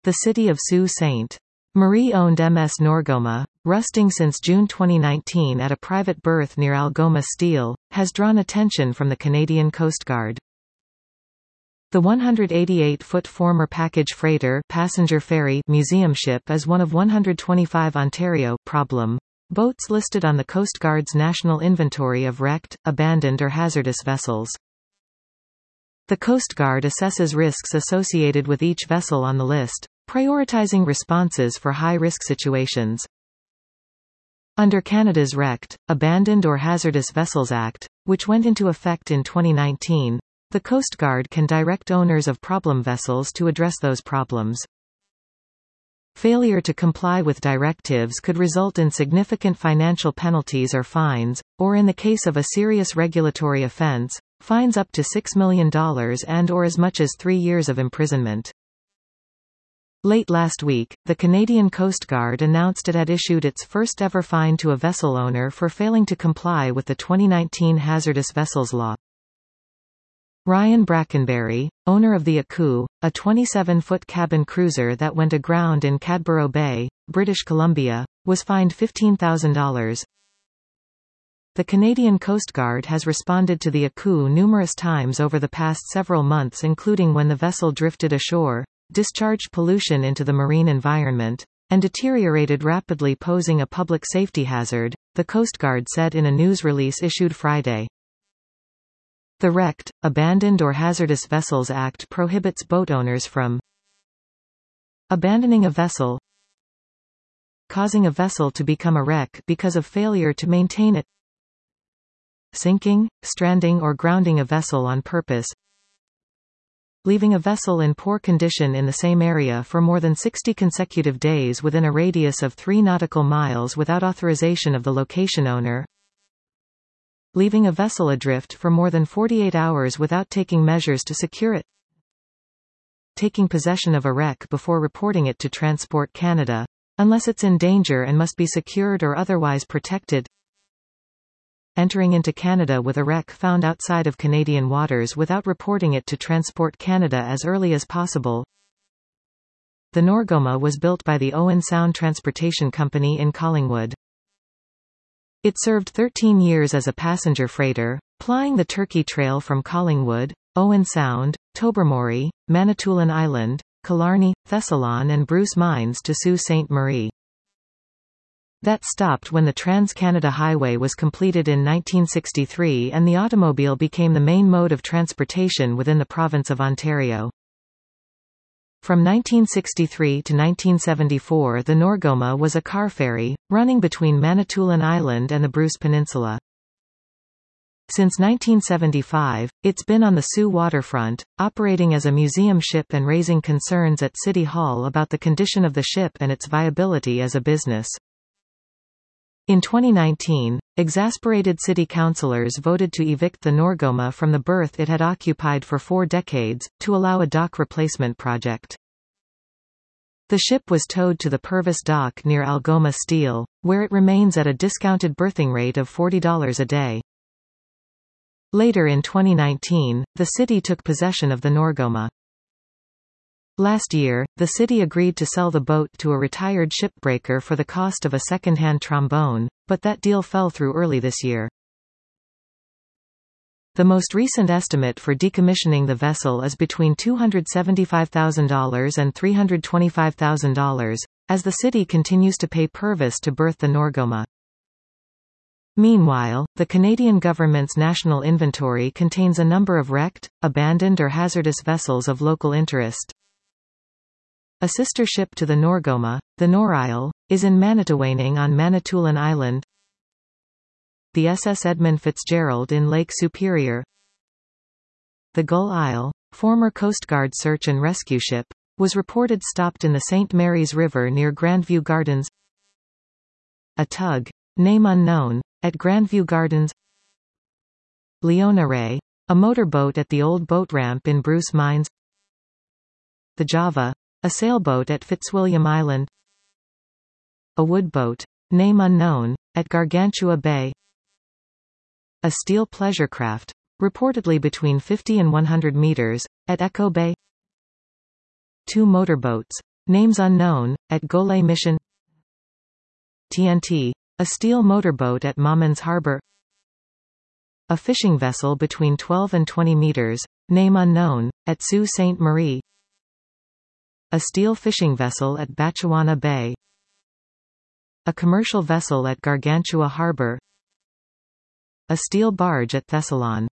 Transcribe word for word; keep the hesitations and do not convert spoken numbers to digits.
The city of Sault Ste. Marie-owned M S Norgoma, rusting since June twenty nineteen at a private berth near Algoma Steel, has drawn attention from the Canadian Coast Guard. The one hundred eighty-eight foot former package freighter passenger ferry museum ship is one of one hundred twenty-five Ontario problem boats listed on the Coast Guard's National Inventory of Wrecked, Abandoned or Hazardous Vessels. The Coast Guard assesses risks associated with each vessel on the list, prioritizing responses for high-risk situations. Under Canada's Wrecked, Abandoned or Hazardous Vessels Act, which went into effect in twenty nineteen, the Coast Guard can direct owners of problem vessels to address those problems. Failure to comply with directives could result in significant financial penalties or fines, or in the case of a serious regulatory offense, fines up to six million dollars and or as much as three years of imprisonment. Late last week, the Canadian Coast Guard announced it had issued its first ever fine to a vessel owner for failing to comply with the twenty nineteen Hazardous Vessels Law. Ryan Brackenberry, owner of the Aku, a twenty-seven foot cabin cruiser that went aground in Cadborough Bay, British Columbia, was fined fifteen thousand dollars. The Canadian Coast Guard has responded to the Aku numerous times over the past several months, including when the vessel drifted ashore, discharged pollution into the marine environment, and deteriorated rapidly, posing a public safety hazard, the Coast Guard said in a news release issued Friday. The Wrecked, Abandoned or Hazardous Vessels Act prohibits boat owners from abandoning a vessel, causing a vessel to become a wreck because of failure to maintain it, sinking, stranding or grounding a vessel on purpose, leaving a vessel in poor condition in the same area for more than sixty consecutive days within a radius of three nautical miles without authorization of the location owner, leaving a vessel adrift for more than forty-eight hours without taking measures to secure it, taking possession of a wreck before reporting it to Transport Canada, unless it's in danger and must be secured or otherwise protected, entering into Canada with a wreck found outside of Canadian waters without reporting it to Transport Canada as early as possible. The Norgoma was built by the Owen Sound Transportation Company in Collingwood. It served thirteen years as a passenger freighter, plying the Turkey Trail from Collingwood, Owen Sound, Tobermory, Manitoulin Island, Killarney, Thessalon and Bruce Mines to Sault Ste. Marie. That stopped when the Trans-Canada Highway was completed in nineteen sixty-three and the automobile became the main mode of transportation within the province of Ontario. From nineteen sixty-three to nineteen seventy-four, the Norgoma was a car ferry, running between Manitoulin Island and the Bruce Peninsula. Since nineteen seventy-five, it's been on the Sault waterfront, operating as a museum ship and raising concerns at City Hall about the condition of the ship and its viability as a business. In twenty nineteen, exasperated city councillors voted to evict the Norgoma from the berth it had occupied for four decades, to allow a dock replacement project. The ship was towed to the Purvis Dock near Algoma Steel, where it remains at a discounted berthing rate of forty dollars a day. Later in twenty nineteen, the city took possession of the Norgoma. Last year, the city agreed to sell the boat to a retired shipbreaker for the cost of a second-hand trombone, but that deal fell through early this year. The most recent estimate for decommissioning the vessel is between two hundred seventy-five thousand dollars and three hundred twenty-five thousand dollars, as the city continues to pay Purvis to berth the Norgoma. Meanwhile, the Canadian government's national inventory contains a number of wrecked, abandoned or hazardous vessels of local interest. A sister ship to the Norgoma, the Norisle, is in Manitowaning on Manitoulin Island. The S S Edmund Fitzgerald in Lake Superior. The Gull Isle, former Coast Guard search and rescue ship, was reported stopped in the Saint Mary's River near Grandview Gardens. A tug, name unknown, at Grandview Gardens. Leona Ray, a motorboat at the old boat ramp in Bruce Mines. The Java, a sailboat at Fitzwilliam Island. A woodboat, name unknown, at Gargantua Bay. A steel pleasure craft, reportedly between fifty and one hundred meters, at Echo Bay. Two motorboats, Names unknown, at Gole Mission. T N T. A steel motorboat at Mammons Harbor. A fishing vessel between twelve and twenty meters, name unknown, at Sault Ste. Marie. A steel fishing vessel at Batchewana Bay. A commercial vessel at Gargantua Harbor. A steel barge at Thessalon.